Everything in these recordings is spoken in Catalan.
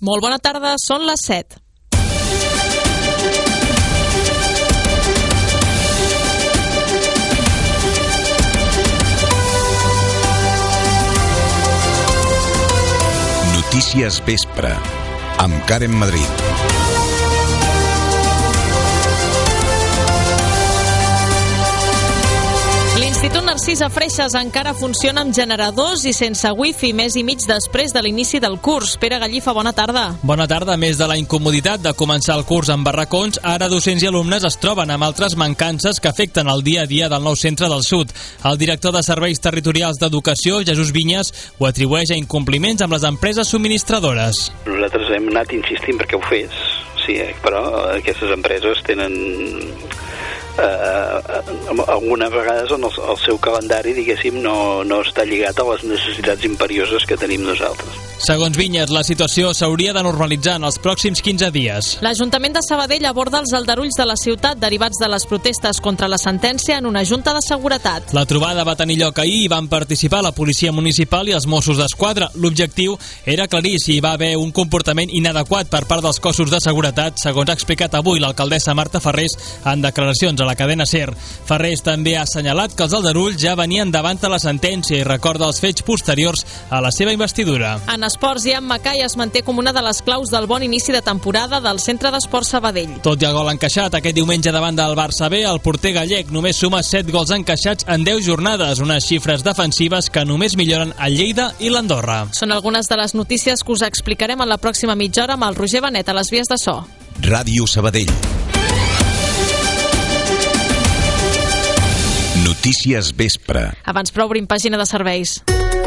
Molt bona tarda, són les 7. Notícies Vespre, amb Karen Madrid. L'Institut Narcís a Freixes encara funciona amb generadors i sense wifi, mes i mig després de l'inici del curs. Pere Gallifa, bona tarda. Bona tarda. Més de la incomoditat de començar el curs en barracons, ara docents i alumnes es troben amb altres mancances que afecten el dia a dia del nou centre del Sud. El director de Serveis Territorials d'Educació, Jesús Vinyes, ho atribueix a incompliments amb les empreses subministradores. Nosaltres hem anat insistint perquè ho fes, sí, però aquestes empreses tenen algunes vegades on el seu calendari, diguéssim, no està lligat a les necessitats imperioses que tenim nosaltres. Segons Vinyes, la situació s'hauria de normalitzar en els pròxims 15 dies. L'Ajuntament de Sabadell aborda els aldarulls de la ciutat derivats de les protestes contra la sentència en una junta de seguretat. La trobada va tenir lloc ahir i van participar la Policia Municipal i els Mossos d'Esquadra. L'objectiu era aclarir si hi va haver un comportament inadequat per part dels cossos de seguretat, segons ha explicat avui l'alcaldessa Marta Ferrés en declaracions a la cadena SER. Ferrés també ha assenyalat que els aldarulls ja venien davant de la sentència i recorda els fets posteriors a la seva investidura. En esports, Ian Mackay es manté com una de les claus del bon inici de temporada del Centre d'Esports Sabadell. Tot i el gol encaixat aquest diumenge davant del Barça B, el porter gallec només suma 7 gols encaixats en 10 jornades, unes xifres defensives que només milloren el Lleida i l'Andorra. Són algunes de les notícies que us explicarem en la pròxima mitja hora amb el Roger Benet a les vies de so. Ràdio Sabadell. Notícies Vespre. Abans però obrim pàgina de serveis.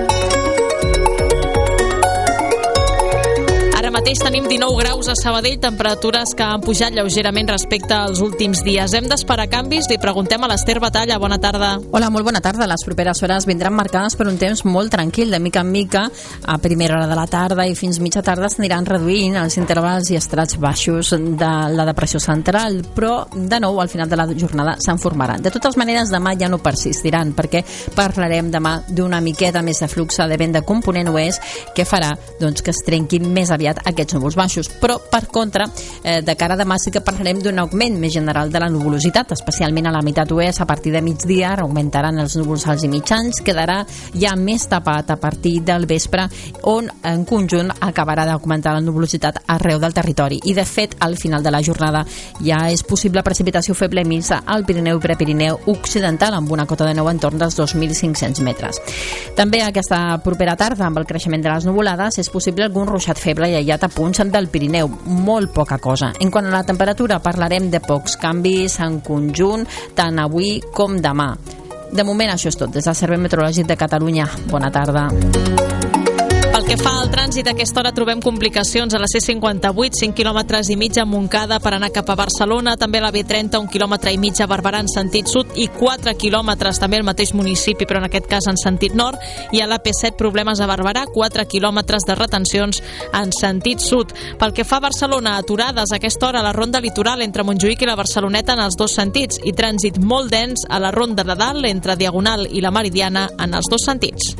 Ara mateix tenim 19 graus a Sabadell, temperatures que han pujat lleugerament respecte als últims dies. Hem d'esperar canvis? Li preguntem a l'Ester Batalla. Bona tarda. Hola, molt bona tarda. Les properes hores vindran marcades per un temps molt tranquil. De mica en mica, a primera hora de la tarda i fins mitja tarda s'aniran reduint els intervals i estrats baixos de la depressió central, però de nou al final de la jornada se'n formaran. De totes maneres, demà ja no persistiran, perquè parlarem demà d'una miqueta més de flux de vent de component oest que farà doncs, que es trenquin més aviat aquests núvols baixos, però per contra de cara a demà sí que parlarem d'un augment més general de la nuvolositat, especialment a la meitat oest. A partir de migdia augmentaran els núvols alts i mitjans, quedarà ja més tapat a partir del vespre, on en conjunt acabarà d'augmentar la nuvolositat arreu del territori, i de fet al final de la jornada ja és possible precipitació feble minsa al Pirineu i Prepirineu occidental amb una cota de neu entorn dels 2.500 metres. També aquesta propera tarda, amb el creixement de les nuvolades, és possible algun ruixat feble i aïllat a punts del Pirineu, molt poca cosa. En quant a la temperatura, parlarem de pocs canvis en conjunt, tant avui com demà. De moment això és tot. Des del Servei Meteorològic de Catalunya, bona tarda. Pel que fa al trànsit, a aquesta hora trobem complicacions a la C58, 5 quilòmetres i mig a Montcada per anar cap a Barcelona, també a la B30, 1 quilòmetre i mig a Barberà en sentit sud i 4 quilòmetres també al mateix municipi, però en aquest cas en sentit nord, i a la P7 problemes a Barberà, 4 quilòmetres de retencions en sentit sud. Pel que fa a Barcelona, aturades a aquesta hora a la ronda litoral entre Montjuïc i la Barceloneta en els dos sentits, i trànsit molt dens a la ronda de dalt entre Diagonal i la Meridiana en els dos sentits.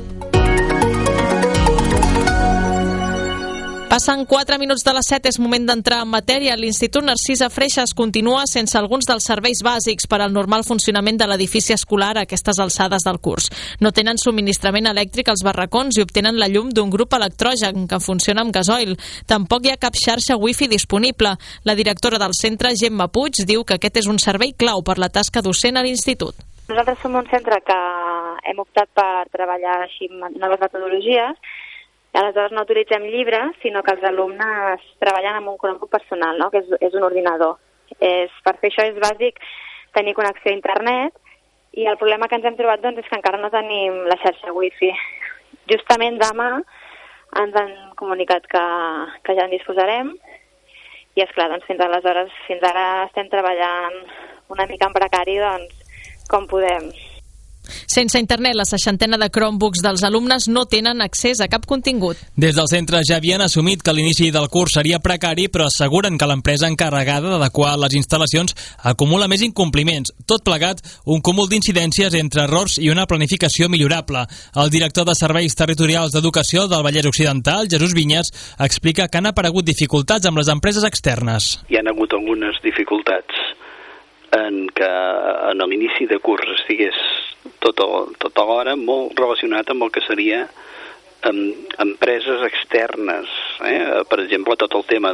Passen 4 minuts de les 7, és moment d'entrar en matèria. L'Institut Narcís a Freixes continua sense alguns dels serveis bàsics per al normal funcionament de l'edifici escolar a aquestes alçades del curs. No tenen subministrament elèctric als barracons i obtenen la llum d'un grup electrogen que funciona amb gasoil. Tampoc hi ha cap xarxa wifi disponible. La directora del centre, Gemma Puig, diu que aquest és un servei clau per la tasca docent a l'institut. Nosaltres som un centre que hem optat per treballar així amb noves metodologies. Aleshores no utilitzem llibres, sinó que els alumnes treballen amb un Chromebook personal, no? Que és un ordinador. Per fer això és bàsic tenir connexió a internet, i el problema que ens hem trobat doncs, és que encara no tenim la xarxa wifi. Justament demà ens han comunicat que ja en disposarem, i esclar, doncs, fins ara estem treballant una mica en precari, doncs, com podem. Sense internet, la 60ena de Chromebooks dels alumnes no tenen accés a cap contingut. Des del centre ja havien assumit que l'inici del curs seria precari, però asseguren que l'empresa encarregada d'adequar les instal·lacions acumula més incompliments. Tot plegat, un cúmul d'incidències entre errors i una planificació millorable. El director de Serveis Territorials d'Educació del Vallès Occidental, Jesús Vinyes, explica que han aparegut dificultats amb les empreses externes. Hi ha hagut algunes dificultats en què en l'inici de curs estigués tota l'hora molt relacionat amb el que seria empreses externes. Per exemple, tot el tema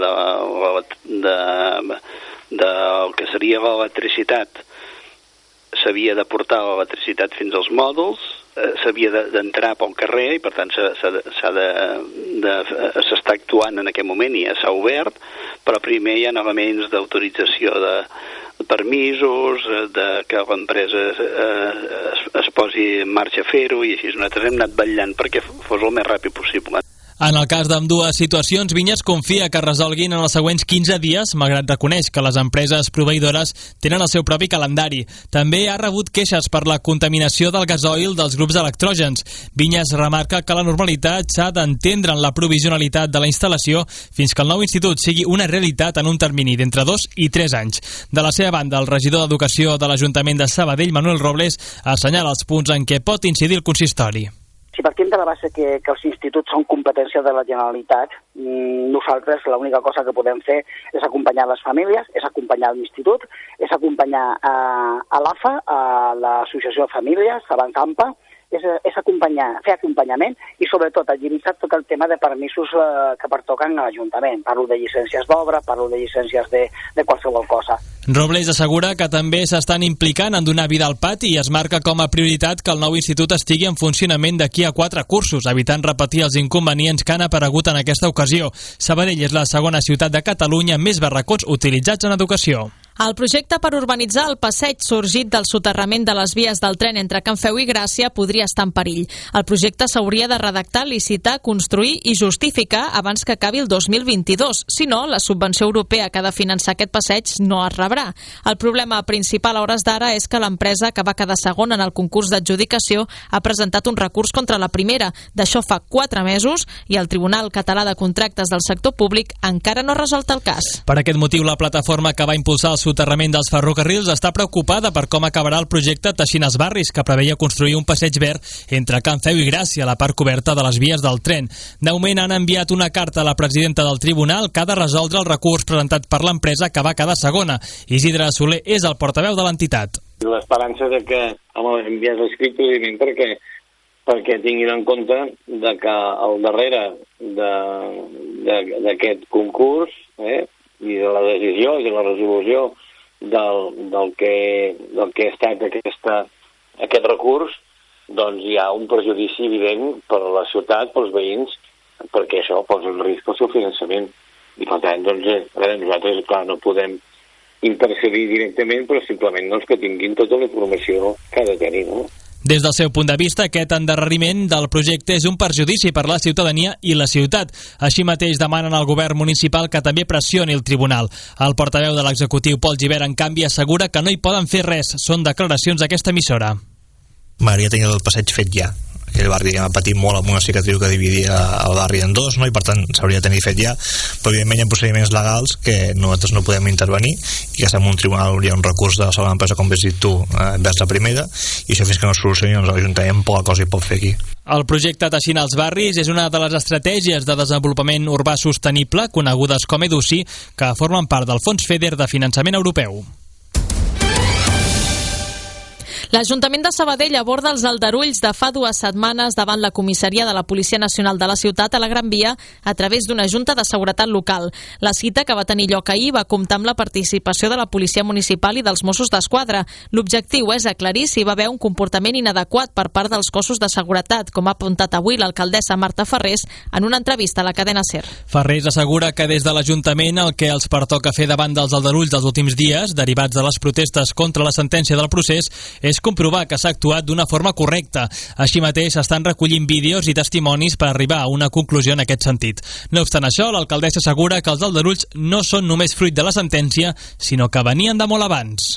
del que seria l'electricitat. S'havia de portar l'electricitat fins als mòduls, s'havia d'entrar pel carrer i per tant s'està actuant en aquest moment i ja s'ha obert, però primer hi ha elements d'autorització de permisos, que l'empresa es posi en marxa a fer-ho i així nosaltres hem anat vetllant perquè fos el més ràpid possible. En el cas d'ambdues situacions, Vinyes confia que es resolguin en els següents 15 dies, malgrat reconeix que les empreses proveïdores tenen el seu propi calendari. També ha rebut queixes per la contaminació del gasoil dels grups electrògens. Vinyes remarca que la normalitat s'ha d'entendre en la provisionalitat de la instal·lació fins que el nou institut sigui una realitat en un termini d'entre 2 i 3 anys. De la seva banda, el regidor d'Educació de l'Ajuntament de Sabadell, Manuel Robles, assenyala els punts en què pot incidir el consistori. Si partim de la base que els instituts són competència de la Generalitat, nosaltres l'única cosa que podem fer és acompanyar les famílies, és acompanyar l'institut, és acompanyar a l'AFA, a l'Associació de Famílies, abans AMPA, és acompanyar, fer acompanyament i sobretot agilitzar tot el tema de permisos que pertoquen a l'Ajuntament. Parlo de llicències d'obra, parlo de llicències de qualsevol cosa. Robles assegura que també s'estan implicant en donar vida al pati i es marca com a prioritat que el nou institut estigui en funcionament d'aquí a 4 cursos, evitant repetir els inconvenients que han aparegut en aquesta ocasió. Sabadell és la segona ciutat de Catalunya amb més barracons utilitzats en educació. El projecte per urbanitzar el passeig sorgit del soterrament de les vies del tren entre Can Feu i Gràcia podria estar en perill. El projecte s'hauria de redactar, licitar, construir i justificar abans que acabi el 2022. Si no, la subvenció europea que ha de finançar aquest passeig no es rebrà. El problema principal a hores d'ara és que l'empresa que va quedar segona en el concurs d'adjudicació ha presentat un recurs contra la primera. D'això fa 4 mesos i el Tribunal Català de Contractes del Sector Públic encara no ha resolt el cas. Per aquest motiu, la plataforma que va impulsar el soterrament dels ferrocarrils està preocupada per com acabarà el projecte Teixint els Barris, que preveia construir un passeig verd entre Can Feu i Gràcia, a la part coberta de les vies del tren. De moment han enviat una carta a la presidenta del tribunal que ha de resoldre el recurs presentat per l'empresa que va quedar segona. Isidre Soler és el portaveu de l'entitat. L'esperança de que envies l'escrit precisament perquè tinguin en compte de que al darrere d'aquest concurs i de la decisió i de la resolució del que ha estat aquest recurs, doncs hi ha un perjudici evident per a la ciutat, pels veïns, perquè això posa en risc el seu finançament. I per tant, doncs, nosaltres, clar, no podem intercedir directament, però simplement que tinguin tota la informació que ha de tenir, no? Des del seu punt de vista, aquest endarreriment del projecte és un perjudici per la ciutadania i la ciutat. Així mateix demanen al govern municipal que també pressioni el tribunal. El portaveu de l'executiu, Pol Gibert, en canvi, assegura que no hi poden fer res. Són declaracions d'aquesta emissora. M'agradaria tenir el passeig fet ja. Aquell barri ha patit molt amb una cicatriu que dividia el barri en dos, no? I per tant s'hauria de tenir fet ja, però evidentment hi ha procediments legals que nosaltres no podem intervenir i que estem en un tribunal, hauria un recurs de la segona empresa, com has dit tu, envers la primera, i això fins que no es solucioni, doncs l'Ajuntament poca cosa hi pot fer aquí. El projecte Teixint els Barris és una de les estratègies de desenvolupament urbà sostenible, conegudes com EDUCI, que formen part del Fons FEDER de finançament europeu. L'Ajuntament de Sabadell aborda els aldarulls de fa 2 setmanes davant la comissaria de la Policia Nacional de la ciutat a la Gran Via a través d'una junta de seguretat local. La cita, que va tenir lloc ahir, va comptar amb la participació de la Policia Municipal i dels Mossos d'Esquadra. L'objectiu és aclarir si hi va haver un comportament inadequat per part dels cossos de seguretat, com ha apuntat avui l'alcaldessa Marta Ferrés en una entrevista a la cadena SER. Ferrés assegura que des de l'Ajuntament el que els pertoca fer davant dels aldarulls dels últims dies, derivats de les protestes contra la sentència del procés, és comprovar que s'ha actuat d'una forma correcta. Així mateix estan recollint vídeos i testimonis per arribar a una conclusió en aquest sentit. No obstant això, l'alcaldessa assegura que els aldarulls no són només fruit de la sentència, sinó que venien de molt abans.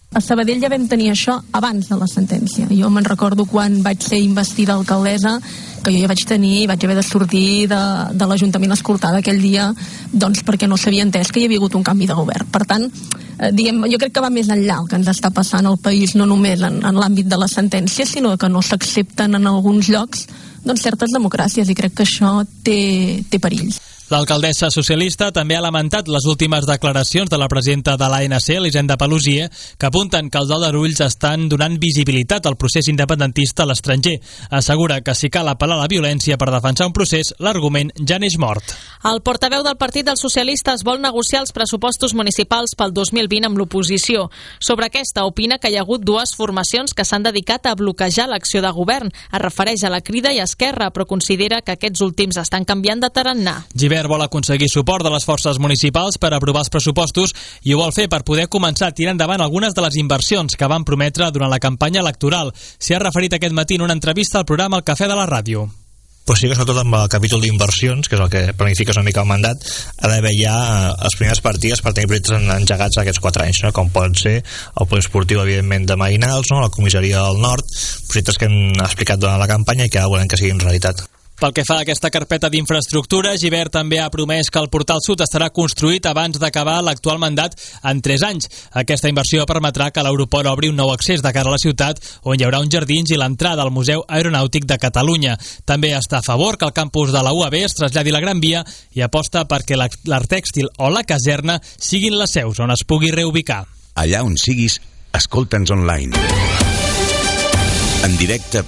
A Sabadell ja vam tenir això abans de la sentència. Jo me'n recordo quan vaig ser investida alcaldessa, que jo ja vaig haver de sortir de l'Ajuntament escoltada aquell dia, doncs perquè no s'havia entès que hi havia hagut un canvi de govern. Per tant, jo crec que va més enllà el que ens està passant al país, no només en l'àmbit de la sentència, sinó que no s'accepten en alguns llocs certes democràcies, i crec que això té perills. L'alcaldessa socialista també ha lamentat les últimes declaracions de la presidenta de l'ANC, Elisenda Paluzie, que apunten que els aldarulls estan donant visibilitat al procés independentista a l'estranger. Assegura que si cal apel·lar a la violència per defensar un procés, l'argument ja n'és mort. El portaveu del Partit dels Socialistes vol negociar els pressupostos municipals pel 2020 amb l'oposició. Sobre aquesta opina que hi ha hagut dues formacions que s'han dedicat a bloquejar l'acció de govern. Es refereix a la Crida i Esquerra, però considera que aquests últims estan canviant de tarannà. Vol aconseguir suport de les forces municipals per aprovar els pressupostos i ho vol fer per poder començar a tirar endavant algunes de les inversions que van prometre durant la campanya electoral. S'hi ha referit aquest matí en una entrevista al programa El Cafè de la Ràdio. Pues sí que sobretot amb el capítol d'inversions, que és el que planifica una mica el mandat, ha d'haver ja les primeres partides per tenir projectes engegats aquests 4 anys, no? Com pot ser el poliesportiu, evidentment, de Mainals, no? La comissaria del Nord, projectes que hem explicat durant la campanya i que ara volem que siguin realitat. Pel que fa a aquesta carpeta d'infraestructura, Gibert també ha promès que el Portal Sud estarà construït abans d'acabar l'actual mandat en 3 anys. Aquesta inversió permetrà que l'aeroport obri un nou accés de cara a la ciutat, on hi haurà uns jardins i l'entrada al Museu Aeronàutic de Catalunya. També està a favor que el campus de la UAB es traslladi a la Gran Via i aposta perquè l'Art Tèxtil o la Caserna siguin les seus on es pugui reubicar. Allà on siguis, escolta'ns online. En directe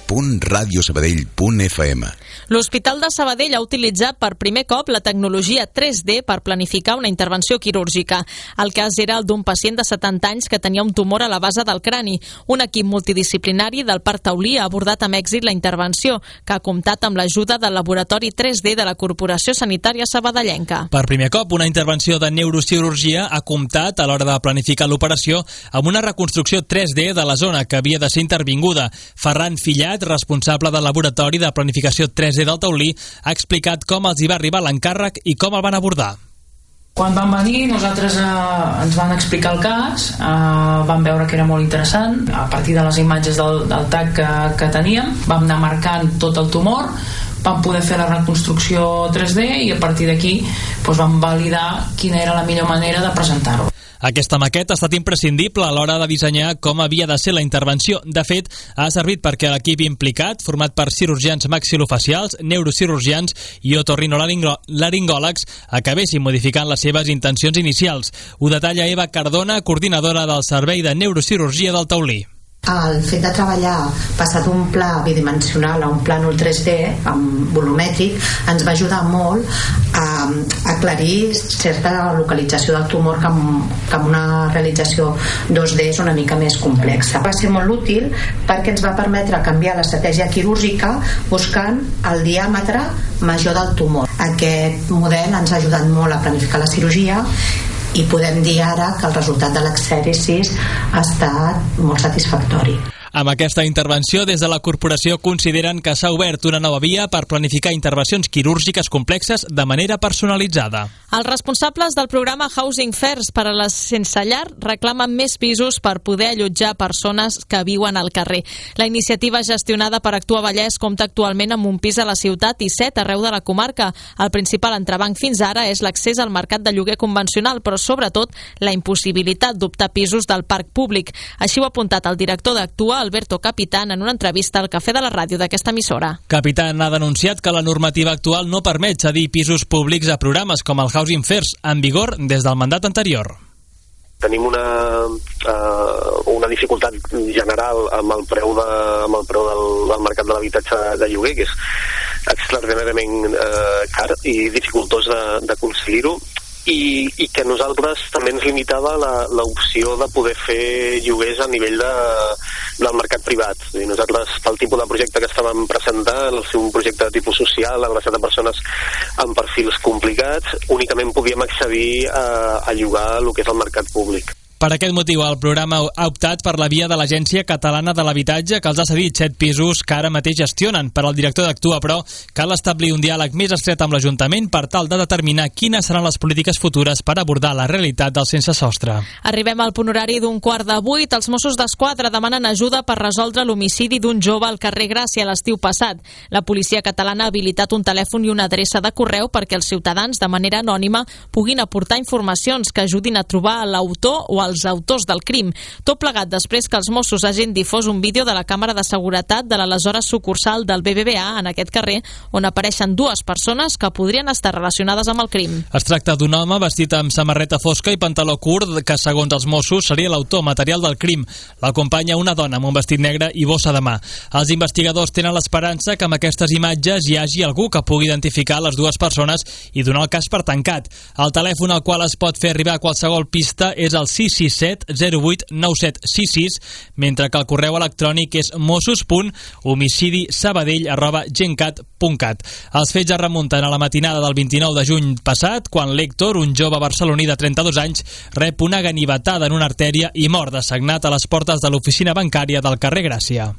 .radiosabadell.fm. L'Hospital de Sabadell ha utilitzat per primer cop la tecnologia 3D per planificar una intervenció quirúrgica. El cas era el d'un pacient de 70 anys que tenia un tumor a la base del crani. Un equip multidisciplinari del Parc Taulí ha abordat amb èxit la intervenció, que ha comptat amb l'ajuda del laboratori 3D de la Corporació Sanitària Sabadellenca. Per primer cop, una intervenció de neurocirurgia ha comptat a l'hora de planificar l'operació amb una reconstrucció 3D de la zona que havia de ser intervinguda. Ferran Fillat, responsable del laboratori de planificació 3D del Taulí, ha explicat com els hi va arribar l'encàrrec i com el van abordar. Quan van venir, nosaltres ens van explicar el cas, vam veure que era molt interessant. A partir de les imatges del TAC que teníem, vam anar marcant tot el tumor, vam poder fer la reconstrucció 3D i a partir d'aquí vam validar quina era la millor manera de presentar-ho. Aquesta maqueta ha estat imprescindible a l'hora de dissenyar com havia de ser la intervenció. De fet, ha servit perquè l'equip implicat, format per cirurgians maxilofacials, neurocirurgians i otorrinolaringòlegs, acabessin modificant les seves intencions inicials. Ho detalla Eva Cardona, coordinadora del Servei de Neurocirurgia del Taulí. El fet de treballar passat d'un pla bidimensional a un plànol 3D volumètric ens va ajudar molt a aclarir certa localització del tumor que amb una realització 2D és una mica més complexa. Va ser molt útil perquè ens va permetre canviar l'estratègia quirúrgica buscant el diàmetre major del tumor. Aquest model ens ha ajudat molt a planificar la cirurgia i podem dir ara que el resultat de l'exèrcici ha estat molt satisfactori. Amb aquesta intervenció, des de la corporació consideren que s'ha obert una nova via per planificar intervencions quirúrgiques complexes de manera personalitzada. Els responsables del programa Housing First per a les sense llar reclamen més pisos per poder allotjar persones que viuen al carrer. La iniciativa gestionada per Actua Vallès compta actualment amb un pis a la ciutat i 7 arreu de la comarca. El principal entrebanc fins ara és l'accés al mercat de lloguer convencional, però sobretot la impossibilitat d'optar pisos del parc públic. Així ho ha apuntat el director d'Actua, Alberto Capitán, en una entrevista al Cafè de la Ràdio d'aquesta emissora. Capitán ha denunciat que la normativa actual no permet cedir pisos públics a programes com el Housing First, en vigor des del mandat anterior. Tenim una dificultat general amb el preu del mercat de l'habitatge de lloguer, que és extraordinàriament car i dificultós d'aconseguir-ho, i que a nosaltres també ens limitava l'opció de poder fer lloguers a nivell del mercat privat. Nosaltres, pel tipus de projecte que estàvem presentant, el seu un projecte de tipus social, adreçat a persones amb perfils complicats, únicament podíem accedir a llogar el que és el mercat públic. Per aquest motiu, el programa ha optat per la via de l'Agència Catalana de l'Habitatge, que els ha cedit 7 pisos que ara mateix gestionen. Per al director d'Actua, però, cal establir un diàleg més estret amb l'Ajuntament per tal de determinar quines seran les polítiques futures per abordar la realitat del sense sostre. Arribem al punt horari d'un 7:15. Els Mossos d'Esquadra demanen ajuda per resoldre l'homicidi d'un jove al carrer Gràcia l'estiu passat. La policia catalana ha habilitat un telèfon i una adreça de correu perquè els ciutadans, de manera anònima, puguin aportar informacions que ajudin a trobar l'autor o els autors del crim. Tot plegat després que els Mossos hagin difós un vídeo de la càmera de seguretat de l'aleshores sucursal del BBVA en aquest carrer, on apareixen 2 persones que podrien estar relacionades amb el crim. Es tracta d'un home vestit amb samarreta fosca i pantaló curt que, segons els Mossos, seria l'autor material del crim. L'acompanya una dona amb un vestit negre i bossa de mà. Els investigadors tenen l'esperança que amb aquestes imatges hi hagi algú que pugui identificar les 2 persones i donar el cas per tancat. El telèfon al qual es pot fer arribar qualsevol pista és el 667 08 9766, mentre que el correu electrònic és mossos.homicidisabadell@gencat.cat. Els fets es remunten a la matinada del 29 de juny passat, quan l'Héctor, un jove barceloní de 32 anys, rep una ganivetada en una artèria i mor dessagnat a les portes de l'oficina bancària del carrer Gràcia.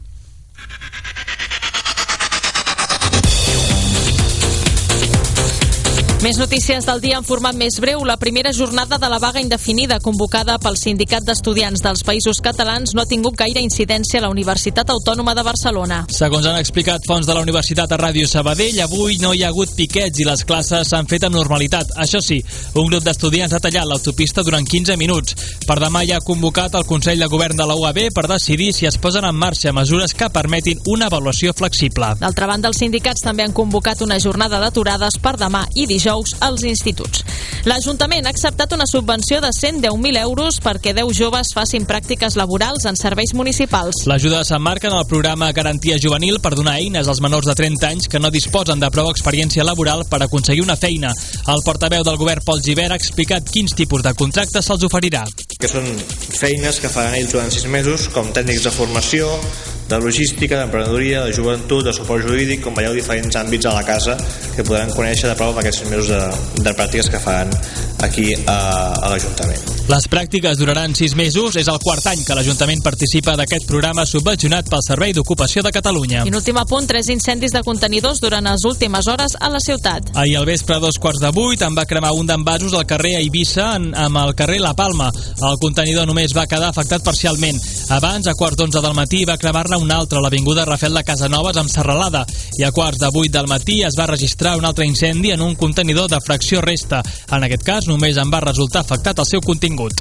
Més notícies del dia en format més breu. La primera jornada de la vaga indefinida convocada pel Sindicat d'Estudiants dels Països Catalans no ha tingut gaire incidència a la Universitat Autònoma de Barcelona. Segons han explicat fonts de la Universitat a Ràdio Sabadell, avui no hi ha hagut piquets i les classes s'han fet amb normalitat. Això sí, un grup d'estudiants ha tallat l'autopista durant 15 minuts. Per demà hi ha convocat el Consell de Govern de la UAB per decidir si es posen en marxa mesures que permetin una avaluació flexible. D'altra banda, els sindicats també han convocat una jornada d'aturades per demà i dijous als instituts. L'Ajuntament ha acceptat una subvenció de 110.000 euros perquè 10 joves facin pràctiques laborals en serveis municipals. L'ajuda s'emmarca en el programa Garantia Juvenil per donar eines als menors de 30 anys que no disposen de prou experiència laboral per aconseguir una feina. El portaveu del govern, Pol Gibert, ha explicat quins tipus de contractes se'ls oferirà. Que són feines que faran ells durant 6 mesos, com tècnics de formació, de logística, d'emprenedoria, de joventut, de suport jurídic, com veieu, diferents àmbits a la casa que podran conèixer de prou amb aquests 6 mesos de pràctiques que faran aquí a l'Ajuntament. Les pràctiques duraran 6 mesos. És el 4è any que l'Ajuntament participa d'aquest programa subvencionat pel Servei d'Ocupació de Catalunya. I en últim apunt, 3 incendis de contenidors durant les últimes hores a la ciutat. Ahir al vespre, a 7:15, en va cremar un d'envasos al carrer Eivissa amb el carrer La Palma. El contenidor només va quedar afectat parcialment. Abans, a 11:15 del matí, va cremar-ne un altre a l'avinguda Rafel de Casanovas amb Serralada. I a 7:15 del matí es va registrar un altre incendi en un contenidor de fracció resta. En aquest cas, només en va resultar afectat el seu contingut.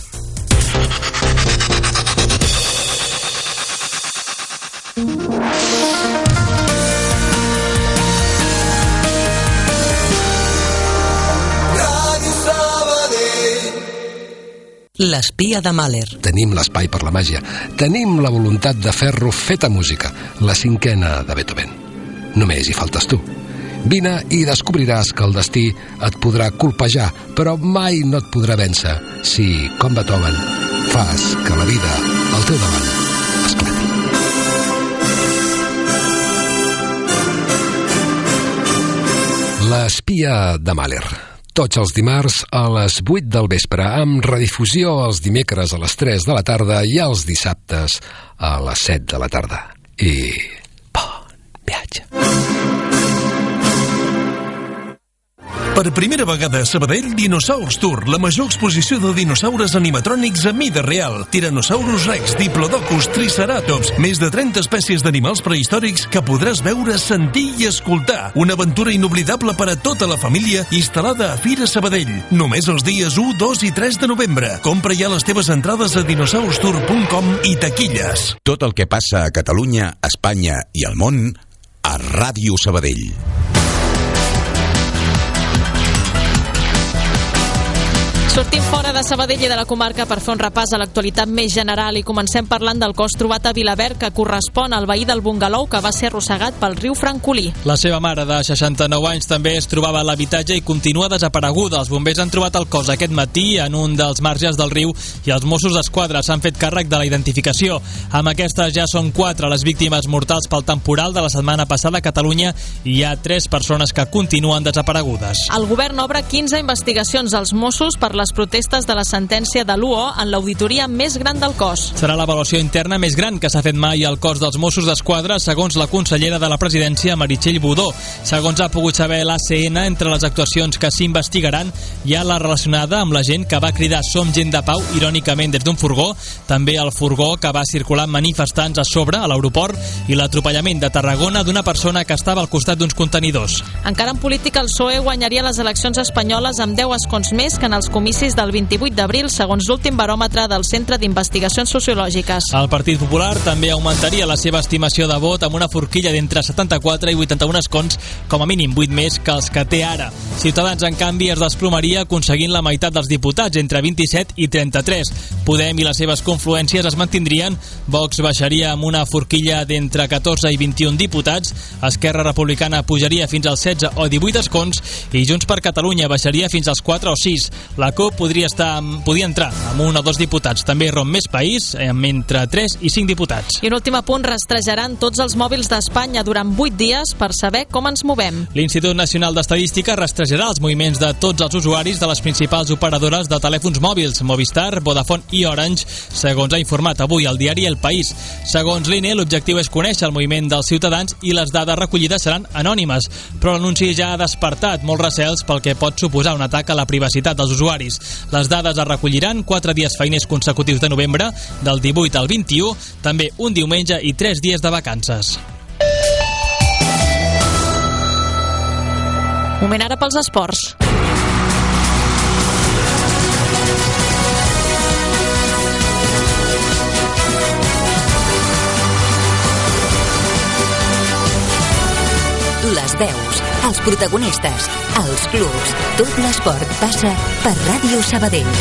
L'espia de Mahler. Tenim l'espai per la màgia. Tenim la voluntat de fer-lo feta música. La 5a de Beethoven. Només hi faltes tu. Vine i descobriràs que el destí et podrà colpejar, però mai no et podrà vèncer si, com Beethoven, fas que la vida al teu davant esclati. L'espia de Mahler. Tots els dimarts a les 8 del vespre, amb redifusió els dimecres a les 3 de la tarda i els dissabtes a les 7 de la tarda. I bon viatge. Per primera vegada a Sabadell, Dinosaurs Tour, la major exposició de dinosaures animatrònics a mida real. Tyrannosaurus Rex, Diplodocus, Triceratops, més de 30 espècies d'animals prehistòrics que podràs veure, sentir i escoltar. Una aventura inoblidable per a tota la família, instal·lada a Fira Sabadell. Només els dies 1, 2 i 3 de novembre. Compra ja les teves entrades a dinosaurstour.com i taquilles. Tot el que passa a Catalunya, Espanya i al món a Ràdio Sabadell. Sortim fora de Sabadell i de la comarca per fer un repàs a l'actualitat més general i comencem parlant del cos trobat a Vilaverd, que correspon al veí del bungalou que va ser arrossegat pel riu Francolí. La seva mare, de 69 anys, també es trobava a l'habitatge i continua desapareguda. Els bombers han trobat el cos aquest matí en un dels marges del riu i els Mossos d'Esquadra s'han fet càrrec de la identificació. Amb aquestes ja són 4 les víctimes mortals pel temporal de la setmana passada a Catalunya i hi ha 3 persones que continuen desaparegudes. El govern obre 15 investigacions als Mossos per les protestes de la sentència de l'UO en l'auditoria més gran del cos. Serà l'avaluació interna més gran que s'ha fet mai al cos dels Mossos d'Esquadra, segons la consellera de la Presidència, Meritxell Budó. Segons ha pogut saber l'ACN, entre les actuacions que s'investigaran hi ha la relacionada amb la gent que va cridar "Som gent de pau", irònicament des d'un furgó, també el furgó que va circular manifestants a sobre a l'aeroport i l'atropellament de Tarragona d'una persona que estava al costat d'uns contenidors. Encara en política, el PSOE guanyaria les eleccions espanyoles amb 10 escons més que en els comicis del 28 d'abril, segons l'últim baròmetre del Centre d'Investigacions Sociològiques. El Partit Popular també augmentaria la seva estimació de vot amb una forquilla d'entre 74 i 81 escons, com a mínim 8 més que els que té ara. Ciutadans, en canvi, es desplomaria aconseguint la meitat dels diputats, entre 27 i 33. Podem i les seves confluències es mantindrien. Vox baixaria amb una forquilla d'entre 14 i 21 diputats, Esquerra Republicana pujaria fins als 16 o 18 escons i Junts per Catalunya baixaria fins als 4 o 6. La CUP podia entrar amb 1 o 2 diputats. També romp Més País amb entre 3 i 5 diputats. I un últim apunt, rastrejaran tots els mòbils d'Espanya durant 8 dies per saber com ens movem. L'Institut Nacional d'Estadística rastrejarà els moviments de tots els usuaris de les principals operadores de telèfons mòbils, Movistar, Vodafone i Orange, segons ha informat avui el diari El País. Segons l'INE, l'objectiu és conèixer el moviment dels ciutadans i les dades recollides seran anònimes, però l'anunci ja ha despertat molts recels pel que pot suposar un atac a la privacitat dels usuaris. Les dades es recolliran 4 dies feiners consecutius de novembre, del 18 al 21, també un diumenge i 3 dies de vacances. Moment ara pels esports. Les veus, els protagonistes, els clubs, tot l'esport passa per Ràdio Sabadell.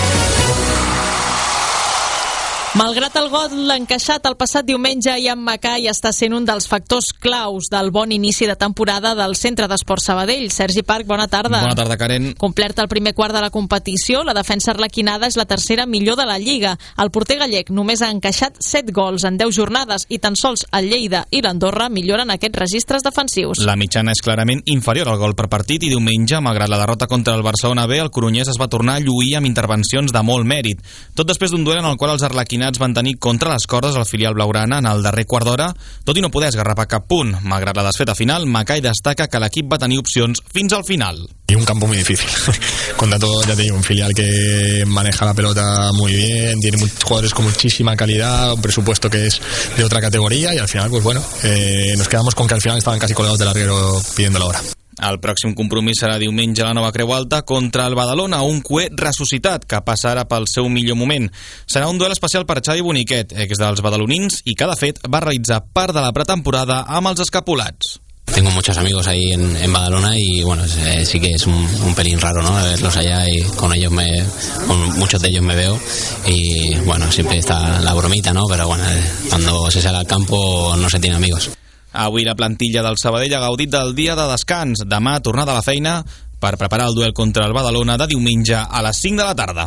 Malgrat el gol encaixat el passat diumenge, Ian Mackay està sent un dels factors claus del bon inici de temporada del Centre d'Esports Sabadell. Sergi Parc, bona tarda. Bona tarda, Karen. Complert el primer quart de la competició, la defensa arlequinada és la tercera millor de la Lliga. El porter gallec només ha encaixat 7 gols en 10 jornades i tan sols el Lleida i l'Andorra milloren aquests registres defensius. La mitjana és clarament inferior al gol per partit i diumenge, malgrat la derrota contra el Barcelona B, el Coroñès es va tornar a lluir amb intervencions de molt mèrit. Tot després d'un duel en el qual els arlequinats van tenir contra les cordes el filial blaugrana en el darrer quart d'hora, tot i no poder esgarrapar cap punt. Malgrat la desfeta final, Mackay destaca que l'equip va tenir opcions fins al final. Y un campo muy difícil. Contra todo, ya te digo, un filial que maneja la pelota muy bien, tiene jugadores con muchísima calidad, un presupuesto que es de otra categoría y al final, pues bueno, nos quedamos con que al final estaban casi colgados del larguero pidiendo la hora. El pròxim compromís serà diumenge a la Nova Creu Alta contra el Badalona, un cué ressuscitat que passa ara pel seu millor moment. Serà un duel especial per Xavi Boniquet, ex dels badalonins, i que de fet va realitzar part de la pretemporada amb els escapulats. Tengo muchos amigos ahí en Badalona y bueno, sí que es un pelín raro, ¿no? Verlos allá y con muchos de ellos me veo y bueno, siempre está la bromita, ¿no? Pero bueno, cuando se sale al campo no se tiene amigos. Avui la plantilla del Sabadell ha gaudit del dia de descans. Demà tornada a la feina per preparar el duel contra el Badalona de diumenge a les 5 de la tarda.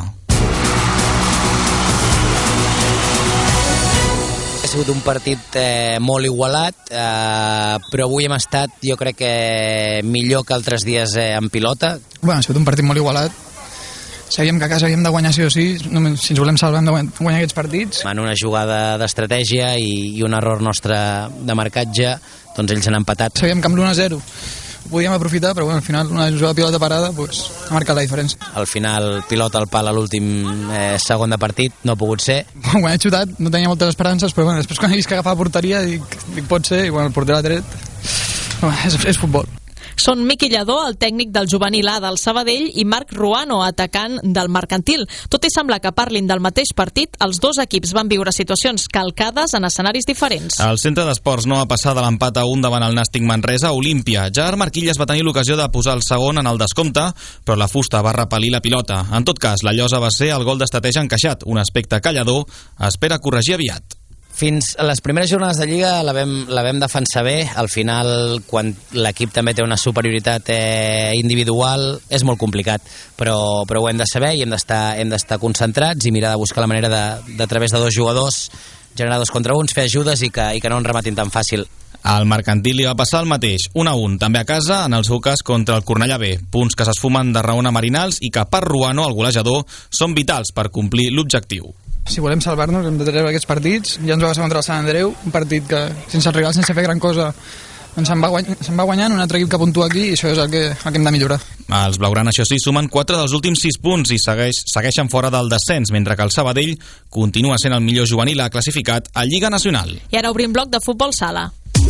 Ha sigut un partit molt igualat, però avui hem estat, jo crec que millor que altres dies en pilota. Bueno, ha sigut un partit molt igualat. Sabíem que a casa havíem de guanyar sí o sí, si ens volem salvar hem de guanyar aquests partits. En una jugada d'estratègia i un error nostre de marcatge, doncs ells han empatat. Sabíem que amb l'1-0 ho podíem aprofitar, però bueno, al final una jugada de pilota parada pues, ha marcat la diferència. Al final pilota al pal a l'últim segon de partit, no ha pogut ser. Quan he xutat no tenia moltes esperances, però bueno, després quan he vist que agafava porteria dic pot ser, i bueno, el porter l'ha tret. Bueno, és futbol. Són Miqui Lladó, el tècnic del juvenil A del Sabadell, i Marc Ruano, atacant del Mercantil. Tot i semblar que parlin del mateix partit, els dos equips van viure situacions calcades en escenaris diferents. El centre d'esports no va passar de l'empat a 1 davant el Nàstic Manresa a Olímpia. Gerard Marquilles va tenir l'ocasió de posar el segon en el descompte, però la fusta va repel·lir la pilota. En tot cas, la llosa va ser el gol d'estratègia encaixat, un aspecte que Lladó espera corregir aviat. Fins a les primeres jornades de Lliga la vam defensar bé. Al final, quan l'equip també té una superioritat individual, és molt complicat, però ho hem de saber i hem d'estar concentrats i mirar de buscar la manera de a través de dos jugadors generar 2 contra 1, fer ajudes i que no ens rematin tan fàcil. Al Mercantil li va passar el mateix, 1-1, també a casa, en el seu cas contra el Cornellà B. Punts que s'esfumen de Raona Marinals i que per Ruano, el golejador, són vitals per complir l'objectiu. Si volem salvar-nos hem de treure aquests partits. Ja ens va passar contra el Sant Andreu, un partit que sense el rival, sense fer gran cosa, doncs se'n va guanyant, un altre equip que puntua aquí i això és el que hem de millorar. Els blaugrana, això sí, sumen 4 dels últims 6 punts i segueixen fora del descens, mentre que el Sabadell continua sent el millor juvenil classificat a Lliga Nacional. I ara obrim bloc de futbol sala.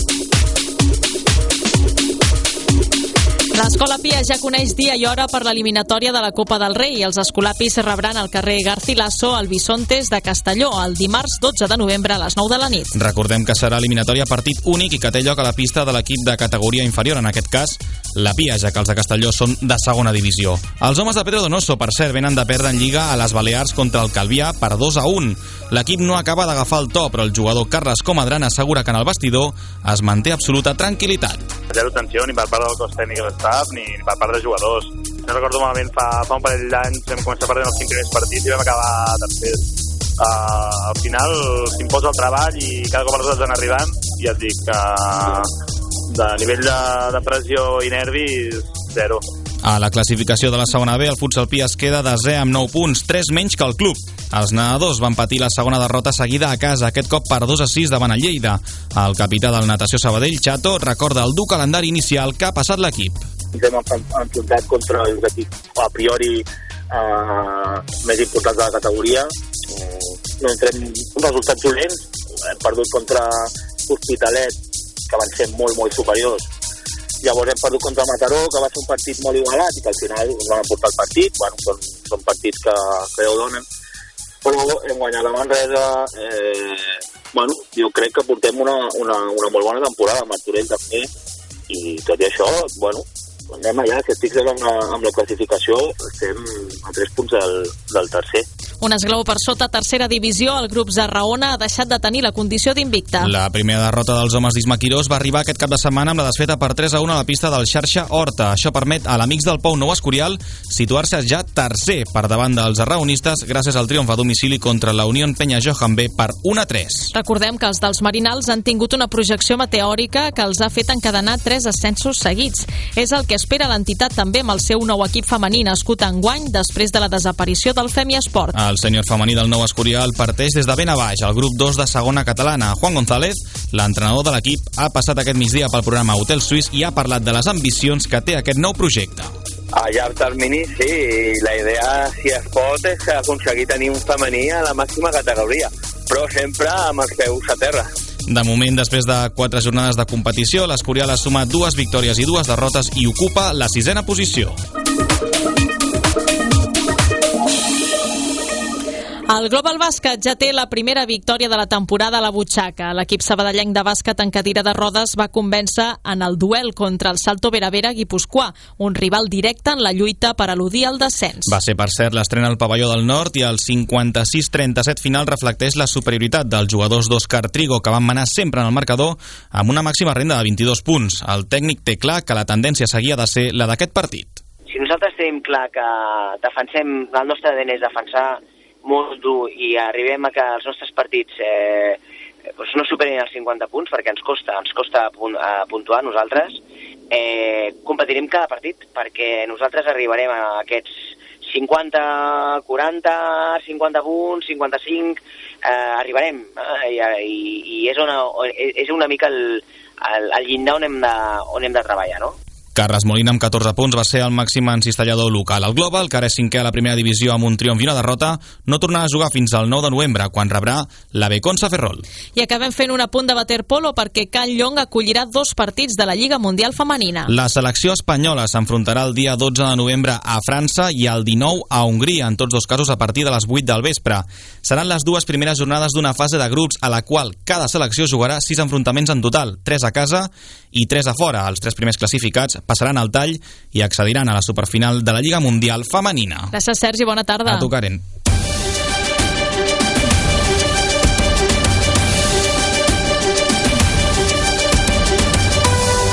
L'Escola Pia ja coneix dia i hora per l'eliminatòria de la Copa del Rei. Els escolapis rebran al carrer Garcilaso el Bisontes de Castelló el dimarts 12 de novembre a les 9 de la nit. Recordem que serà eliminatòria partit únic i que té lloc a la pista de l'equip de categoria inferior, en aquest cas la Pia, ja que els de Castelló són de segona divisió. Els homes de Pedro Donoso, per cert, venen de perdre en Lliga a les Balears contra el Calvià per 2-1. L'equip no acaba d'agafar el to, però el jugador Carles Comadran assegura que en el vestidor es manté absoluta tranquil·litat. Zero tensió ni per part del cos tècnic de l'estaf ni per part de jugadors. No recordo malament, fa un parell d'anys vam començar perdent els 5 primers partits i vam acabar tercers. Al final s'imposa el treball i cada cop els resultats van arribant i et dic que de nivell de pressió i nervis, zero. A la classificació de la segona B, el Futsal Pia es queda desè amb 9 punts, 3 menys que el club. Els nedadors van patir la segona derrota seguida a casa, aquest cop per 2-6 davant el Lleida. El capità del Natació Sabadell, Chato, recorda el dur calendari inicial que ha passat l'equip. Ens hem enfrontat contra els equips a priori més importants de la categoria. No entrem resultats dolents. Hem perdut contra Hospitalet, que van ser molt, molt superiors. Llavors hem perdut contra Mataró, que va ser un partit molt igualat i que al final ens van aportar el partit. Bueno, són partits que ja ho donen. Però hem guanyat la Manresa. Bueno, jo crec que portem una molt bona temporada, amb Martorell també. I tot i això, bueno, anem allà, si estic amb la classificació, estem a 3 punts del tercer. Un esglaó per sota tercera divisió, el grup Zarraona ha deixat de tenir la condició d'invicta. La primera derrota dels homes d'Isma Quirós va arribar aquest cap de setmana amb la desfeta per 3-1 a la pista del Xarxa Horta. Això permet a l'Amics del Pou Nou Escorial situar-se ja tercer per davant dels zarraonistes gràcies al triomf a domicili contra la Unió Penya Johan B per 1-3. Recordem que els dels Marinals han tingut una projecció meteòrica que els ha fet encadenar 3 ascensos seguits. És el que espera l'entitat també amb el seu nou equip femení nascut enguany després de la desaparició del Femi Esport. El sènior femení del Nou Escorial parteix des de ben a baix, al grup 2 de segona catalana. Juan González, l'entrenador de l'equip, ha passat aquest migdia pel programa Hotel Suís i ha parlat de les ambicions que té aquest nou projecte. A llarg termini, sí, la idea, si es pot, és aconseguir tenir un femení a la màxima categoria, però sempre amb els peus a terra. De moment, després de 4 jornades de competició, l'Escorial ha sumat 2 victòries i 2 derrotes i ocupa la 6ª posició. El Global Bàsquet ja té la primera victòria de la temporada a la butxaca. L'equip sabadellenc de bàsquet en cadira de rodes va convèncer en el duel contra el Salto Veravera Guipuscoà, un rival directe en la lluita per eludir el descens. Va ser, per cert, l'estrena al Pavelló del Nord i el 56-37 final reflecteix la superioritat dels jugadors d'Òscar Trigo, que van manar sempre en el marcador amb una màxima renda de 22 punts. El tècnic té clar que la tendència seguia de ser la d'aquest partit. Si nosaltres tenim clar que defensem, el nostre ADN és defensar molt dur i arribem a que els nostres partits no superin els 50 punts perquè ens costa puntuar nosaltres, competirem cada partit perquè nosaltres arribarem a aquests 50, 40, 50 punts, 55, arribarem i és una mica el llindar on hem de treballar, no? Carles Molina, amb 14 punts, va ser el màxim encistellador local. El Global, que ara és 5è a la primera divisió amb un triomf i una derrota, no tornarà a jugar fins al 9 de novembre, quan rebrà la Beconsa Ferrol. I acabem fent un apunt de waterpolo perquè Can Llong acollirà 2 partits de la Lliga Mundial Femenina. La selecció espanyola s'enfrontarà el dia 12 de novembre a França i el 19 a Hongria, en tots 2 casos a partir de les 8 del vespre. Seran les 2 primeres jornades d'una fase de grups a la qual cada selecció jugarà 6 enfrontaments en total, 3 a casa i 3 a fora. Els 3 primers classificats passaran al tall i accediran a la superfinal de la Lliga Mundial Femenina. Gràcies, Sergi, bona tarda. A tu, Karen.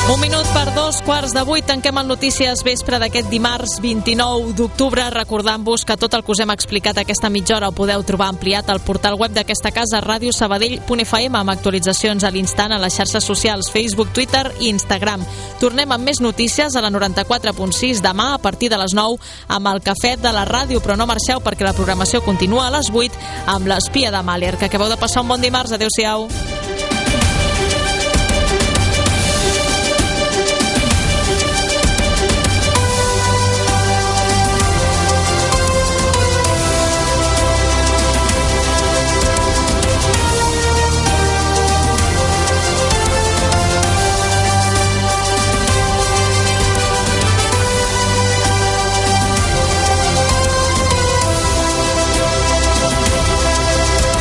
Un minut per 2:15, tanquem el Notícies Vespre d'aquest dimarts 29 d'octubre, recordant-vos que tot el que us hem explicat aquesta mitja hora ho podeu trobar ampliat al portal web d'aquesta casa, radiosabadell.fm, amb actualitzacions a l'instant a les xarxes socials Facebook, Twitter i Instagram. Tornem amb més notícies a la 94.6 demà a partir de les 9 amb el Cafè de la Ràdio, però no marxeu perquè la programació continua a les 8 amb l'Espia de Mahler. Que acabeu de passar un bon dimarts. Adéu-siau.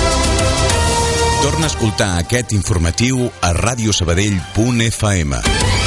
Torna a escoltar aquest informatiu a radiosabadell.fm.